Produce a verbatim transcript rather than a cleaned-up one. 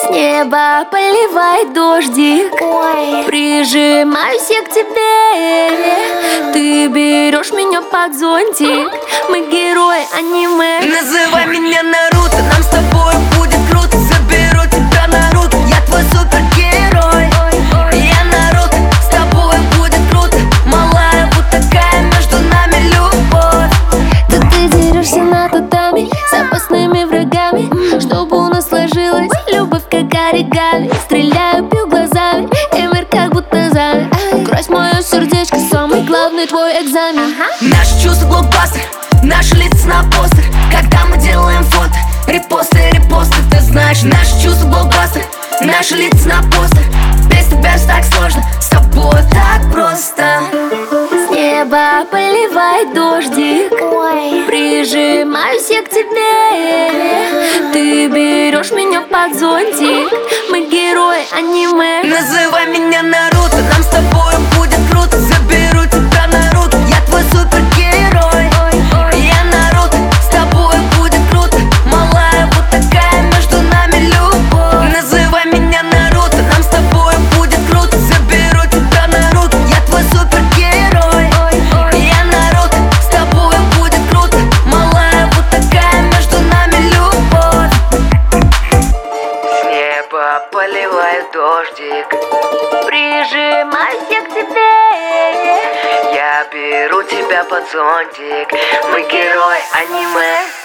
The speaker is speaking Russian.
С неба поливает дождик. Ой. Прижимаюсь я к тебе. Ты берешь меня под зонтик. Мы герои аниме. Называй меня Наруто, нам с тобой будет круто. Заберу тебя на руки, я твой супергерой. Я Наруто, с тобой будет круто. Малая, вот такая между нами любовь. Тут ты дерешься на татами с опасными врагами, чтобы у нас сложилась любовь как оригами. Стреляю, пью глазами, и мир как будто замер. Крось мое сердечко, самый главный твой экзамен. Наши чувства блокбастер, наши лица на постер. Когда мы делаем фото, репосты, репосты. Ты знаешь, наши чувства блокбастер, наши лица на постер. Без тебя же так сложно, с тобой так просто. С неба поливает дождик. Ой. Прижимаюсь я к тебе. Ты берешь меня под зонтик. Мы герои аниме. Называй меня Наруто, нам с тобой будет круто. Заберу тебя на руки, я твой супергерой. Я Наруто, с тобой будет круто. Малая, вот такая между нами любовь. Называй меня Наруто, нам с тобой будет круто. Заберу тебя на руки, я твой супергерой. Я Наруто, с тобой будет круто. Малая, вот такая между нами любовь. С неба поливает дождик. Прижимаюсь я к тебе. Я беру тебя под зонтик. Мы герой аниме.